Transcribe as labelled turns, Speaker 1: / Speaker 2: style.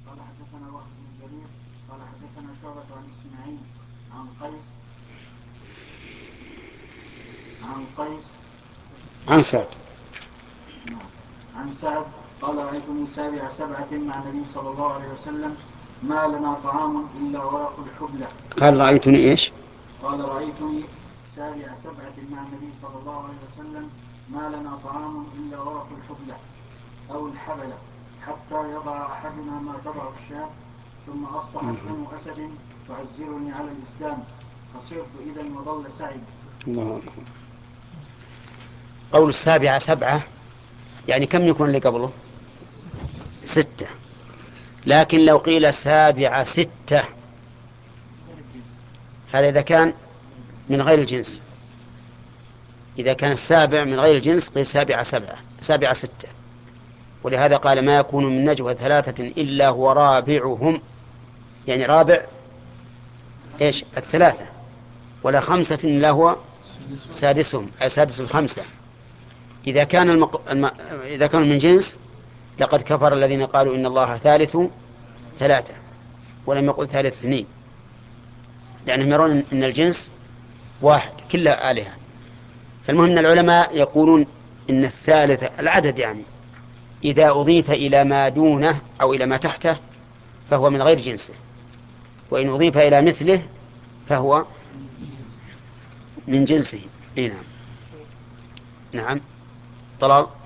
Speaker 1: قال حدثنا وهب بن جرير قال حدثنا شعبة عن إسماعيل عن قيس
Speaker 2: عن سعد.
Speaker 1: عن سعد قال رأيتني سابع سبعة مع النبي صلى الله عليه وسلم ما لنا طعام إلا ورق الحبلة.
Speaker 2: قال رأيتني إيش؟
Speaker 1: قال رأيتني سابع سبعة مع النبي صلى الله عليه وسلم ما لنا طعام إلا ورق الحبلة أو الحبلة حتى يضع أحدنا ما تضع الشاة ثم أصبحت بنو أسد تعزرني على الإسلام فصرت إذا وضل سعيد.
Speaker 2: الله أكبر. قول السابعة سبعة يعني كم يكون اللي قبله؟ 6. لكن لو قيل سابعة 6 هذا إذا كان من غير الجنس. إذا كان السابع من غير الجنس قيل سابعة 7 سابعة 6. ولهذا قال ما يكون من نجوى 3 إلا هو رابعهم، يعني رابع إيش 3، ولا 5 إلا هو سادسهم أي سادس 5. إذا كانوا من جنس لقد كفر الذين قالوا إن الله ثالث 3 ولم يقل ثالث 2، لأنهم يرون إن الجنس واحد كلها آلهة. فالمهم أن العلماء يقولون إن الثالث العدد يعني إذا أضيف إلى ما دونه أو إلى ما تحته فهو من غير جنسه، وإن أضيف إلى مثله فهو من جنسه. نعم. نعم. طلال.